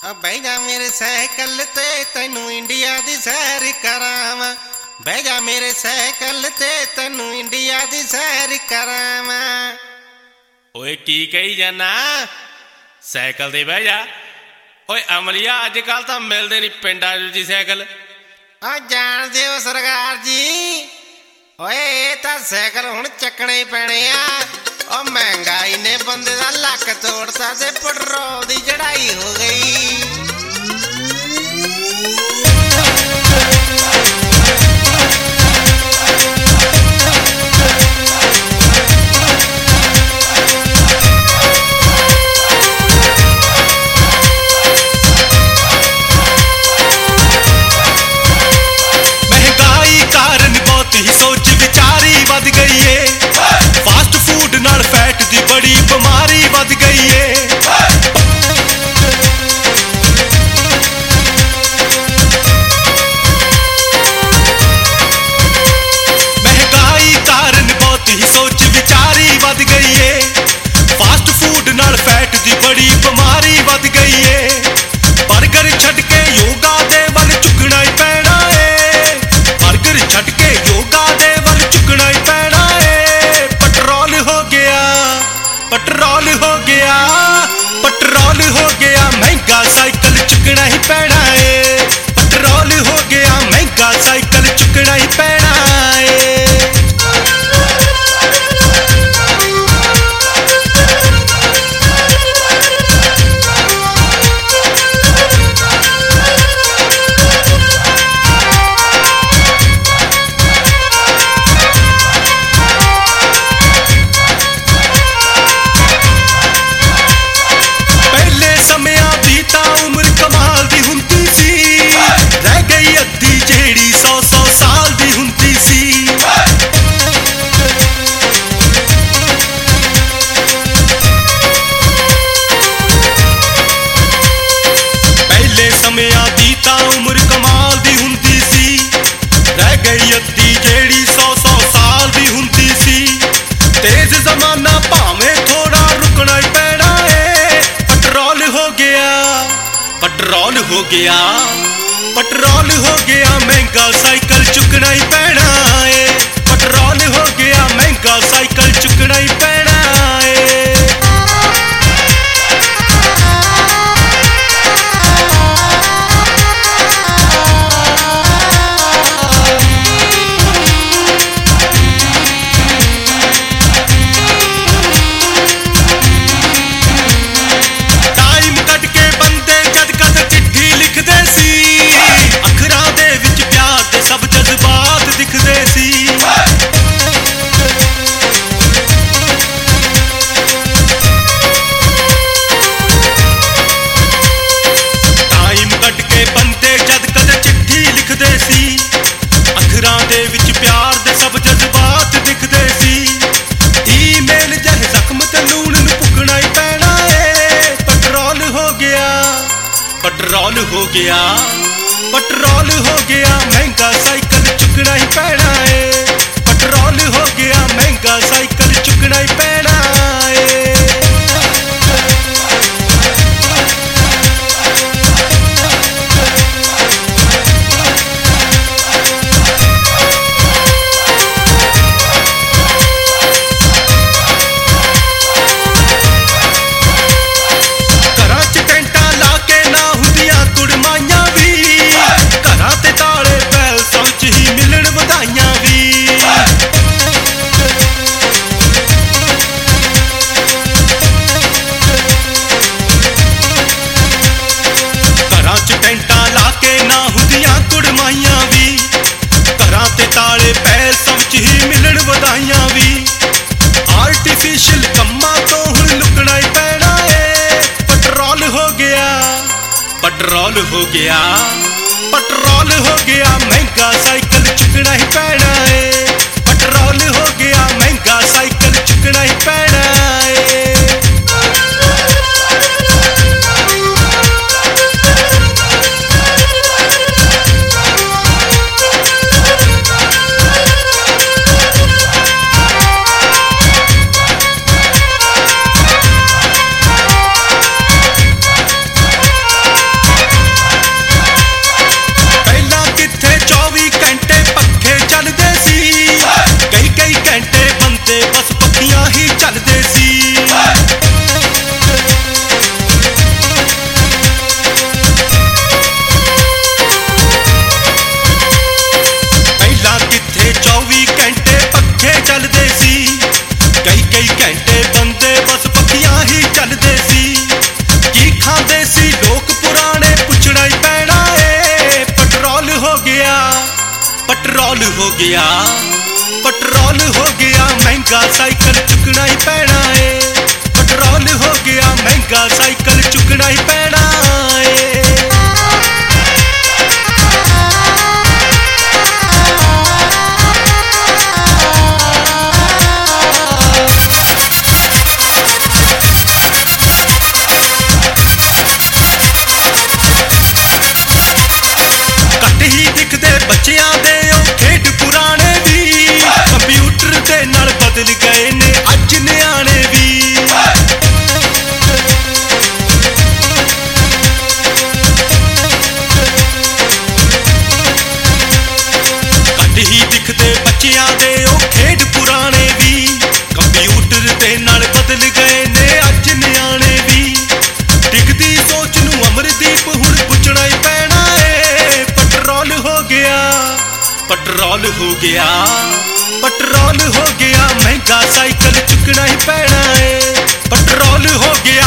ਬਹਿ ਜਾ ਮੇਰੇ ਸਾਈਕਲ ਤੇ ਤੈਨੂੰ ਇੰਡੀਆ ਦੀ ਸੈਰ ਕਰਾਵਾਂ। ਬਹਿ ਜਾ ਮੇਰੇ ਸਾਈਕਲ ਤੇ ਤੈਨੂੰ ਇੰਡੀਆ ਦੀ ਸੈਰ ਕਰਾਵਾਂ। ਓਏ ਕੀ ਕਹੀ ਜਾਨਾ? ਸਾਈਕਲ ਤੇ ਬਹਿ ਜਾ। ਓਏ ਅਮਲੀਆ ਅੱਜ ਕੱਲ ਤਾਂ ਮਿਲਦੇ ਨਹੀਂ ਪਿੰਡਾਂ 'ਚ ਜੀ ਸਾਈਕਲ। ਜਾਣਦੇ ਹੋ ਸਰਕਾਰ ਜੀ, ਓਏ ਇਹ ਤਾਂ ਸਾਈਕਲ ਹੁਣ ਚੱਕਣੇ ਪੈਣੇ ਆ। ਮਹਿੰਗਾਈ ਨੇ ਬੰਦੇ ਦਾ ਲੱਕ ਤੋੜਤਾ ਤੇ ਪੈਟਰੋਲ ਦੀ ਚੜਾਈ ਹੋ ਗਈ। ਮਹਿੰਗਾਈ ਕਾਰਨ ਬਹੁਤ ਹੀ ਸੋਚ ਵਿਚਾਰੀ ਵੱਧ ਗਈ ਏ। ਫਾਸਟ ਫੂਡ ਨਾਲ ਫੈਟ ਦੀ ਬੜੀ ਬਿਮਾਰੀ ਵੱਧ ਗਈ ਏ। ਮਹਿੰਗਾਈ ਕਾਰਨ ਬਹੁਤ ਹੀ ਸੋਚ ਵਿਚਾਰੀ ਵੱਧ ਗਈ ਏ। ਫਾਸਟ ਫੂਡ ਨਾਲ ਫੈਟ ਦੀ ਬੜੀ ਬਿਮਾਰੀ ਵੱਧ ਗਈ ਏ। ਬਰਗਰ ਛੱਡ ਕੇ ਯੋਗਾ ਦੇ ਵੱਲ ਝੁਕਣਾ ਹੀ ਪੈਣਾ ਏ। ਬਰਗਰ ਛੱਡ ਕੇ ਯੋਗਾ ਦੇ ਵੱਲ ਝੁਕਣਾ ਹੀ ਪੈਣਾ ਏ। ਪੈਟਰੋਲ ਹੋ ਗਿਆ, ਪੈਟਰੋਲ ਹੋ ਗਿਆ, ਪੈਟਰੋਲ ਹੋ ਗਿਆ ਮਹਿੰਗਾ, ਸਾਈਕਲ ਚੁੱਕਣਾ ਹੀ ਪੈਣਾ ਏ। ਪੈਟਰੋਲ ਹੋ ਗਿਆ ਮਹਿੰਗਾ, ਸਾਈਕਲ ਚੁੱਕਣਾ ਹੀ ਪੈਣਾ ਏ। ਪਹਿਲੇ ਸਮਿਆਂ ਦੀ ਤਾਂ ਉਮਰ ਕਮਾਲ ਦੀ ਹੁੰਦੀ ਸੀ, ਰਹਿ ਗਈ ਅੱਧੀ ਜਿਹੜੀ 100-100 ਸਾਲ ਦੀ ਹੁੰਦੀ ਸੀ। ਪਹਿਲੇ ਸਮਿਆਂ ਦੀ ਤਾਂ ਉਮਰ ਕਮਾਲ ਦੀ ਹੁੰਦੀ ਸੀ, ਰਹਿ ਗਈ ਅੱਧੀ ਜਿਹੜੀ 100-100 ਸਾਲ ਦੀ ਹੁੰਦੀ ਸੀ। ਤੇਜ਼ ਜ਼ਮਾਨਾ ਭਾਵੇਂ ਥੋੜਾ ਰੁਕਣਾ ਹੀ ਪੈਣਾ ਏ। ਪੈਟਰੋਲ ਹੋ ਗਿਆ, ਪੈਟਰੋਲ ਹੋ ਗਿਆ, ਪੈਟਰੋਲ ਹੋ ਗਿਆ ਮਹਿੰਗਾ, ਸਾਈਕਲ ਚੁੱਕਣਾ ਹੀ ਪੈਣਾ ਏ। ਪੈਟਰੋਲ ਹੋ ਗਿਆ ਮਹਿੰਗਾ, ਸਾਈਕਲ ਚੁੱਕਣਾ ਹੀ ਪੈਣਾ ਏ। ਟਾਈਮ ਕੱਢ ਕੇ ਬੰਦੇ ਜਦ ਕਦ ਚਿੱਠੀ ਲਿਖਦੇ ਸੀ, ਅੱਖਰਾਂ ਦੇ ਵਿੱਚ ਪਿਆਰ ਦੇ ਸਭ ਜਜ਼ਬਾਤ ਦਿਖਦੇ ਸੀ। ਟਾਈਮ ਕੱਢ ਕੇ ਬੰਦੇ ਜਦ ਕਦ ਚਿੱਠੀ ਲਿਖਦੇ ਸੀ, ਅੱਖਰਾਂ ਦੇ ਵਿੱਚ ਪਿਆਰ ਦੇ ਸਭ ਜਜ਼ਬਾਤ ਦਿਖਦੇ ਸੀ। ਈਮੇਲ ਜਿਹੇ ਜ਼ਖਮ ਤੇ ਲੂਣ ਨੂੰ ਭੁਗਣਾ ਹੀ ਪੈਣਾ ਏ। ਪੈਟਰੋਲ ਹੋ ਗਿਆ, ਪੈਟਰੋਲ ਹੋ ਗਿਆ, ਪੈਟਰੋਲ ਹੋ ਗਿਆ ਮਹਿੰਗਾ, ਸਾਈਕਲ ਚੁੱਕਣਾ ਹੀ ਪੈਣਾ ਏ। ਪੈਟਰੋਲ ਹੋ ਗਿਆ ਮਹਿੰਗਾ, ਸਾਈਕਲ ਚੁੱਕਣਾ ਹੀ ਪੈਣਾ ਏ। ਘਰਾਂ 'ਚ ਟੈਂਟਾਂ ਲਾ ਕੇ ਨਾ ਹੁੰਦੀਆਂ ਕੁੜਮਾਈਆਂ ਵੀ, ਘਰਾਂ ਤੇ ਤਾਲੇ ਪੈਲਸਾਂ 'ਚ ਹੀ ਮਿਲਣ ਵਧਾਈਆਂ ਵੀ। ਘਰਾਂ 'ਚ ਟੈਂਟਾਂ ਲਾ ਕੇ ਨਾ ਹੁੰਦੀਆਂ ਕੁੜਮਾਈਆਂ ਵੀ, ਘਰਾਂ ਤੇ ਤਾਲੇ ਪੈਲਸਾਂ 'ਚ ਹੀ ਮਿਲਣ ਵਧਾਈਆਂ ਵੀ। ਆਰਟੀਫਿਸ਼ਲ ਕੰਮਾਂ ਤੋਂ ਹੁਣ ਲੁਕਣਾ ਹੀ ਪੈਣਾ ਏ। ਪੈਟਰੋਲ ਹੋ ਗਿਆ, ਪੈਟਰੋਲ ਹੋ ਗਿਆ, ਪੈਟਰੋਲ ਹੋ ਗਿਆ ਮਹਿੰਗਾ, ਸਾਈਕਲ ਚੁੱਕਣਾ ਹੀ ਪੈਣਾ ਏ। ਪੈਟਰੋਲ ਹੋ ਗਿਆ ਮਹਿੰਗਾ, ਸਾਈਕਲ ਚੁੱਕਣਾ ਹੀ ਪੈਣਾ ਏ। गया पेट्रोल हो गया महंगा साइकिल चुकना ही पैना है पेट्रोल हो गया महंगा साइकिल चुकना ही पैना है बच्चियां दे खेड पुराने भी कंप्यूटर दे नाल बदल गए ने अज न्याणे भी घट ही दिखदे बच्चियां दे खेड पुराने भी कंप्यूटर दे नाल बदल गए ने अज न्याणे भी डिगदी सोच नूं अमरदीप हुण पुछना ही पैना है पेट्रोल हो गया पेट्रोल हो गया पेट्रोल हो गया महंगा साइकिल चुकना ही पैना है पेट्रोल हो गया